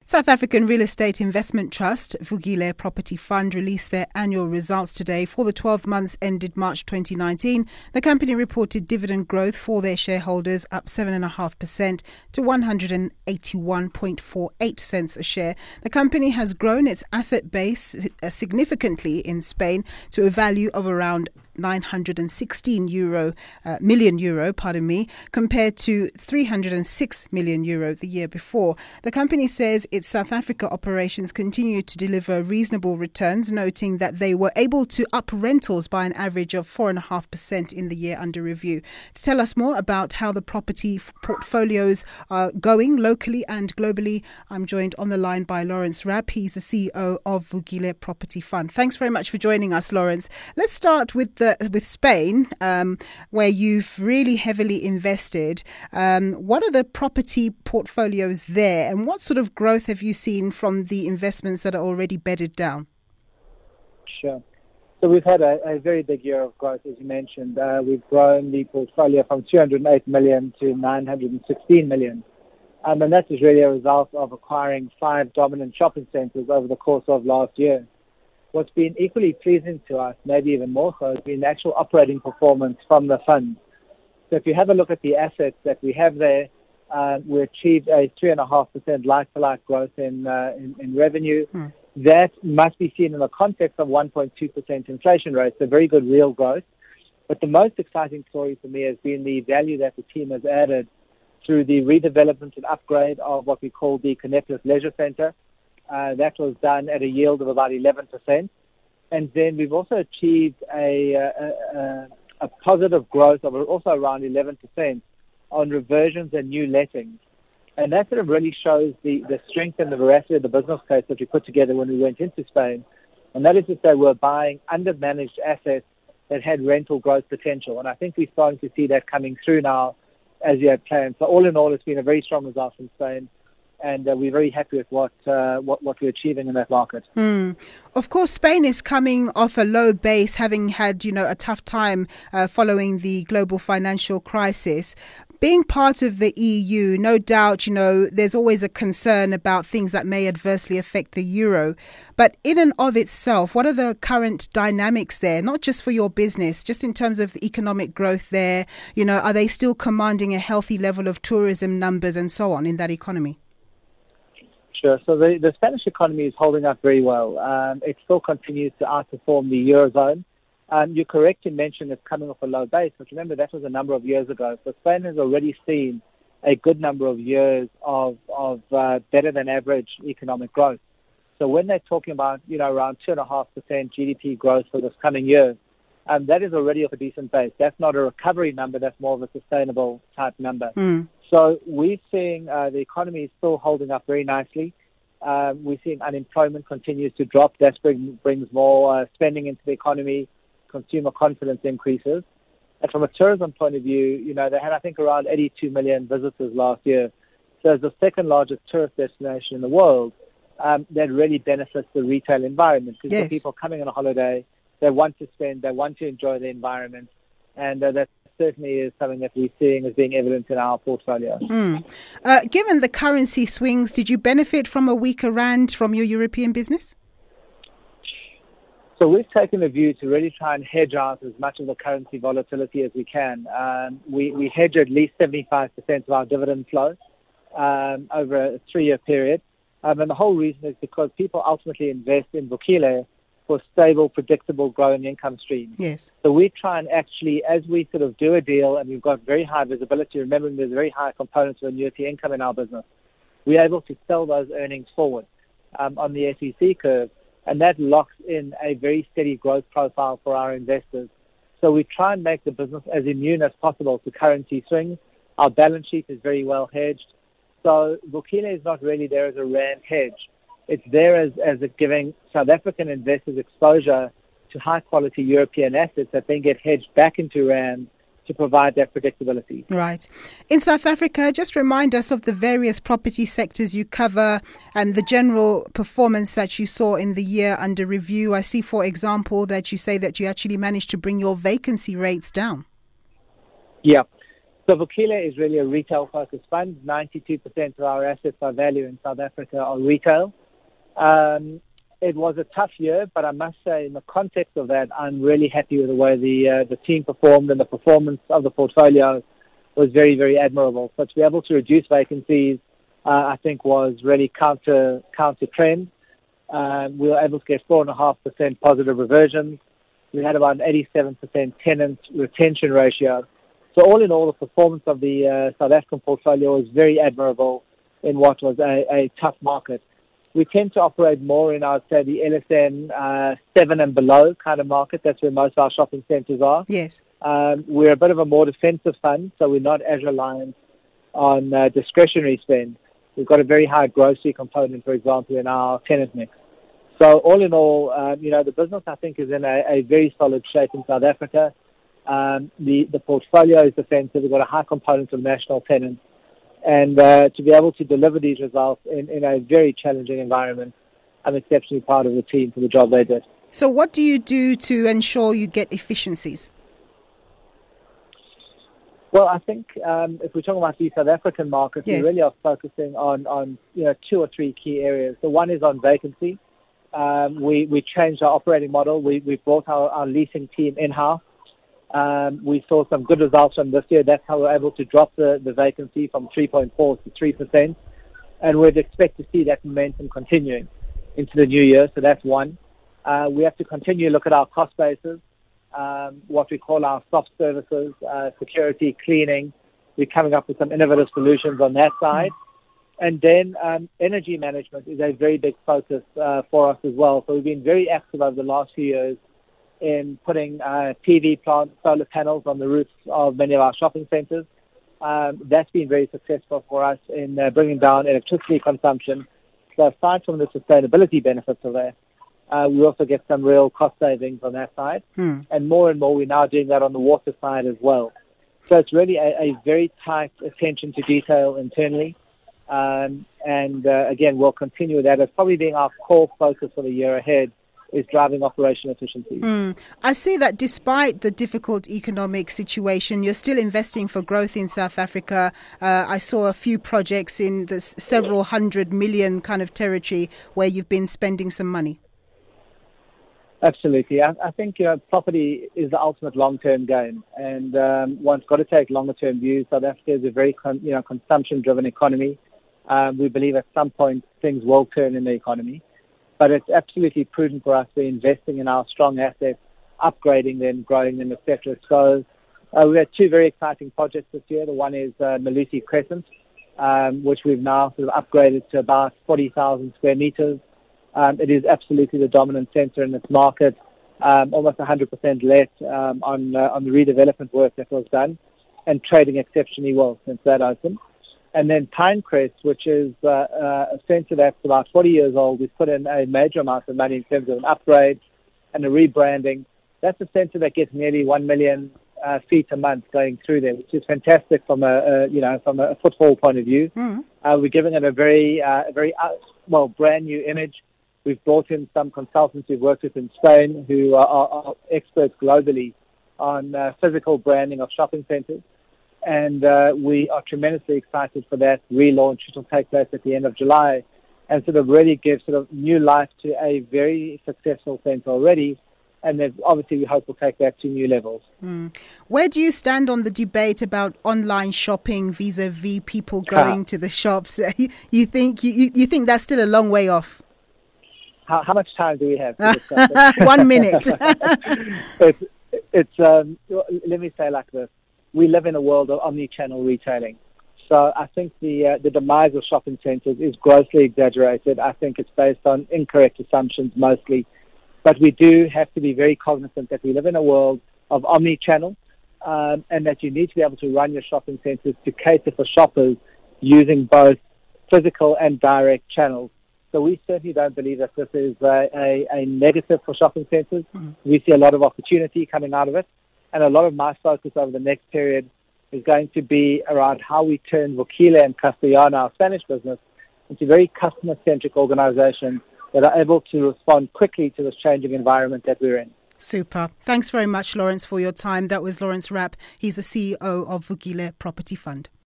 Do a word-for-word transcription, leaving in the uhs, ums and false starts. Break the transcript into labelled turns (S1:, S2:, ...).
S1: South African Real Estate Investment Trust, Vukile Property Fund, released their annual results today for the twelve months ended March twenty nineteen. The company reported dividend growth for their shareholders, up seven point five percent to one hundred eighty-one point four eight cents a share. The company has grown its asset base significantly in Spain to a value of around nine hundred sixteen euro, uh, million euro, pardon me, compared to three hundred six million euro the year before. The company says its South Africa operations continue to deliver reasonable returns, noting that they were able to up rentals by an average of four point five percent in the year under review. To tell us more about how the property f- portfolios are going locally and globally, I'm joined on the line by Lawrence Rapp. He's the C E O of Vukile Property Fund. Thanks very much for joining us, Lawrence. Let's start with the with Spain, um, where you've really heavily invested. Um, what are the property portfolios there, and what sort of growth have you seen from the investments that are already bedded down?
S2: Sure. So we've had a, a very big year of growth, as you mentioned. Uh, we've grown the portfolio from two hundred eight million to nine hundred sixteen million. Um, and that is really a result of acquiring five dominant shopping centres over the course of last year. What's been equally pleasing to us, maybe even more so, has been the actual operating performance from the fund. So if you have a look at the assets that we have there, uh, we achieved a three point five percent like-for-like growth in, uh, in, in revenue. Hmm. That must be seen in the context of one point two percent inflation rate, so very good real growth. But the most exciting story for me has been the value that the team has added through the redevelopment and upgrade of what we call the Connectless Leisure Centre. Uh, that was done at a yield of about eleven percent. And then we've also achieved a, a, a, a positive growth of also around eleven percent on reversions and new lettings. And that sort of really shows the, the strength and the veracity of the business case that we put together when we went into Spain. And that is to say we're buying under-managed assets that had rental growth potential. And I think we're starting to see that coming through now as you had planned. So all in all, it's been a very strong result from Spain. And uh, we're very happy with what, uh, what what we're achieving in that market.
S1: Mm. Of course, Spain is coming off a low base, having had, you know, a tough time uh, following the global financial crisis. Being part of the E U, no doubt, you know, there's always a concern about things that may adversely affect the euro. But in and of itself, what are the current dynamics there, not just for your business, just in terms of the economic growth there? You know, are they still commanding a healthy level of tourism numbers and so on in that economy?
S2: Sure. So the, the Spanish economy is holding up very well. Um, it still continues to outperform the Eurozone. Um, you're correct to mention it's coming off a low base, but remember that was a number of years ago. So Spain has already seen a good number of years of, of uh, better than average economic growth. So when they're talking about, you know, around two point five percent G D P growth for this coming year, um, that is already off a decent base. That's not a recovery number. That's more of a sustainable type number. Mm. So we're seeing uh, the economy is still holding up very nicely. Um, we're seeing unemployment continues to drop. That bring, brings more uh, spending into the economy. Consumer confidence increases. And from a tourism point of view, you know, they had, I think, around eighty-two million visitors last year. So as the second largest tourist destination in the world, um, that really benefits the retail environment. Because yes. people coming on a holiday, they want to spend, they want to enjoy the environment. And uh, that certainly is something that we're seeing as being evident in our portfolio. Mm.
S1: Uh, given the currency swings, did you benefit from a weaker rand from your European business?
S2: So we've taken a view to really try and hedge out as much of the currency volatility as we can. Um, we, we hedge at least seventy-five percent of our dividend flow um, over a three-year period. Um, and the whole reason is because people ultimately invest in Vukile for stable, predictable, growing income streams.
S1: Yes.
S2: So we try and actually, as we sort of do a deal, and we've got very high visibility, remembering there's very high components of annuity income in our business, we're able to sell those earnings forward um, on the S E C curve, and that locks in a very steady growth profile for our investors. So we try and make the business as immune as possible to currency swings. Our balance sheet is very well hedged. So Vukile is not really there as a rand hedge. It's there as, as a giving South African investors exposure to high-quality European assets that then get hedged back into rand to provide that predictability.
S1: Right. In South Africa, just remind us of the various property sectors you cover and the general performance that you saw in the year under review. I see, for example, that you say that you actually managed to bring your vacancy rates down.
S2: Yeah. So Vukile is really a retail-focused fund. ninety-two percent of our assets by value in South Africa are retail. Um, it was a tough year, but I must say, in the context of that, I'm really happy with the way the uh, the team performed, and the performance of the portfolio was very, very admirable. So to be able to reduce vacancies, uh, I think, was really counter counter trend. Um, we were able to get four point five percent positive reversions. We had about an eighty-seven percent tenant retention ratio. So all in all, the performance of the uh, South African portfolio was very admirable in what was a, a tough market. We tend to operate more in, I would say, the L S M uh, seven and below kind of market. That's where most of our shopping centres are.
S1: Yes.
S2: Um, we're a bit of a more defensive fund, so we're not as reliant on uh, discretionary spend. We've got a very high grocery component, for example, in our tenant mix. So all in all, um, you know, the business, I think, is in a, a very solid shape in South Africa. Um, the, the portfolio is defensive. We've got a high component of national tenants. And uh, to be able to deliver these results in, in a very challenging environment, I'm exceptionally proud of the team for the job they did.
S1: So what do you do to ensure you get efficiencies?
S2: Well, I think um, if we're talking about the South African market,
S1: yes.
S2: we really are focusing on, on you know two or three key areas. The one is on vacancy. Um, we, we changed our operating model. We, we brought our, our leasing team in-house. Um, we saw some good results from this year. That's how we were able to drop the, the vacancy from three point four to three percent. And we'd expect to see that momentum continuing into the new year. So that's one. Uh, we have to continue to look at our cost bases, um, what we call our soft services, uh, security, cleaning. We're coming up with some innovative solutions on that side. And then um, energy management is a very big focus uh, for us as well. So we've been very active over the last few years in putting uh, P V plants, solar panels on the roofs of many of our shopping centres. Um, that's been very successful for us in uh, bringing down electricity consumption. So aside from the sustainability benefits of that, uh, we also get some real cost savings on that side. Hmm. And more and more, we're now doing that on the water side as well. So it's really a, a very tight attention to detail internally. Um, and uh, again, we'll continue with that as probably being our core focus for the year ahead, is driving operational efficiency.
S1: Mm. I see that despite the difficult economic situation, you're still investing for growth in South Africa. Uh, I saw a few projects in the several hundred million kind of territory where you've been spending some money.
S2: Absolutely. I, I think you know, property is the ultimate long-term game, and um, one's got to take longer-term views. South Africa is a very con- you know, consumption-driven economy. Um, we believe at some point things will turn in the economy. But it's absolutely prudent for us to be investing in our strong assets, upgrading them, growing them, et cetera. So uh, we had two very exciting projects this year. The one is uh, Malusi Crescent, um, which we've now sort of upgraded to about forty thousand square meters. Um, it is absolutely the dominant centre in its market, um, almost one hundred percent let um, on, uh, on the redevelopment work that was done, and trading exceptionally well since that opened. And then Pinecrest, which is uh, uh, a centre that's about forty years old. We've put in a major amount of money in terms of an upgrade and a rebranding. That's a centre that gets nearly one million uh, feet a month going through there, which is fantastic from a, a you know from a footfall point of view. Mm. Uh, we're giving it a very uh, a very uh, well brand new image. We've brought in some consultants we've worked with in Spain who are, are, are experts globally on uh, physical branding of shopping centres. And uh, we are tremendously excited for that relaunch, which will take place at the end of July, and sort of really give sort of new life to a very successful centre already. And then obviously we hope we'll take that to new levels.
S1: Mm. Where do you stand on the debate about online shopping vis-a-vis people going to the shops? You think you, you think that's still a long way off?
S2: How, how much time do we have to discuss it?
S1: One minute.
S2: it's, it's um, let me say like this. We live in a world of omni-channel retailing. So I think the uh, the demise of shopping centres is grossly exaggerated. I think it's based on incorrect assumptions mostly. But we do have to be very cognizant that we live in a world of omni-channel um, and that you need to be able to run your shopping centres to cater for shoppers using both physical and direct channels. So we certainly don't believe that this is a, a, a negative for shopping centres. Mm-hmm. We see a lot of opportunity coming out of it. And a lot of my focus over the next period is going to be around how we turn Vukile and Castellana, our Spanish business, into very customer-centric organizations that are able to respond quickly to this changing environment that we're in.
S1: Super. Thanks very much, Lawrence, for your time. That was Lawrence Rapp. He's the C E O of Vukile Property Fund.